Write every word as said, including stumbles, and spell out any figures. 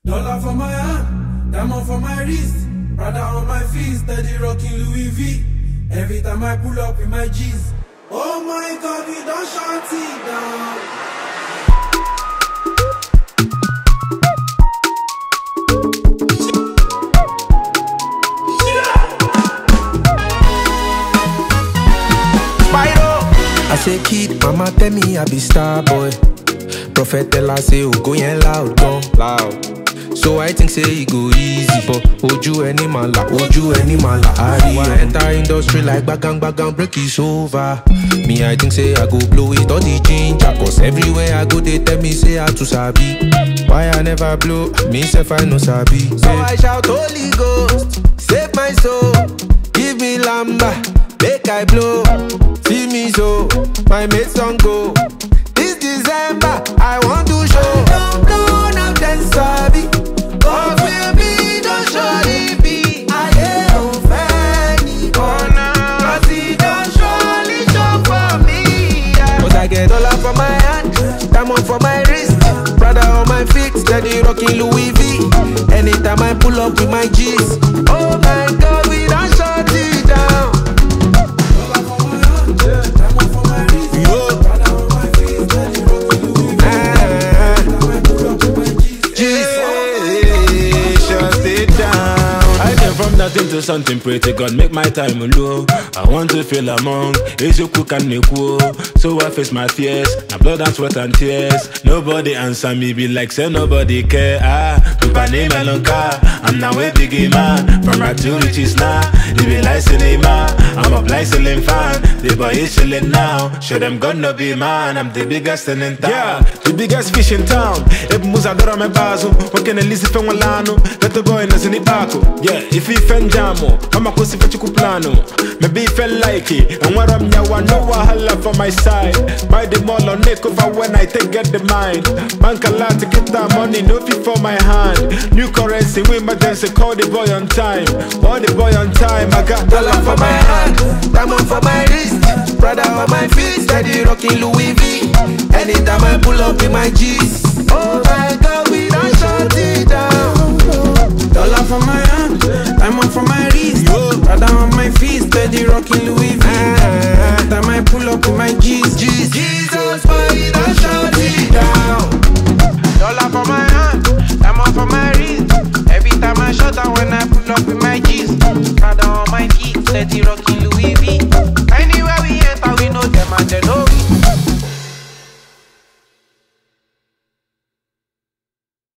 Dollar for my hand, diamond for my wrist, Prada on my feet, steady rocking Louis V. Every time I pull up with my G's. Oh my God, we don't shut it down. I say kid, mama tell me I be star boy. Prophet tell her say oh go yen loud, gone loud. So I think say it go easy, but oju any mala, oju any mala. I enter industry like bagang bagang break is over. Me I think say I go blow it all the ginger, cause everywhere I go they tell me say I too sabi. Why I never blow? Me self I no sabi. So I shout Holy Ghost, save my soul, give me lamba, make I blow. See me so, my mates don't go. This December, I want to show. Don't blow, now then sabi. Oh baby, don't surely be. I ain't fanny corner. Cause he don't surely show for me. Yeah. But I get dollar for my hand, diamond for my wrist, Prada on my feet, steady rocking Louis V. Anytime I pull up with my G's. Oh my God, we don't shut it down. Nothing to something, pray to God, make my time low. I want to feel among is you cook and make woe. So I face my fears, my blood and sweat and tears. Nobody answer me, be like say nobody care. Ah, to name Melonka, I'm now a biggie man. From right to riches now, they be like cinema. I'm a blind ceiling fan, the boy is chilling now. Show them gonna be man, I'm the biggest in town. Yeah, the biggest fish in town. If Muzadora me bazo, what can I listen from Walano? Let the boy in the Zinipako. Yeah, if he Fenjamo, I'm a pussy for plano. Maybe he felt like it, and what I'm now, I know I holla for my side. Buy the mall on neck over when I take get the mind. Bank a lot to get that money, no fee for my hand. New currency, we emergency, call the boy on time. Call the boy on time, I got dollar for my hand, diamond for my wrist, Prada on my feet, steady rocking Louis V. Anytime I pull up with my G's. Oh my God, we don't shut it down. Dollar for my hand, diamond for my wrist, Prada on my feet, steady rocking Louis V.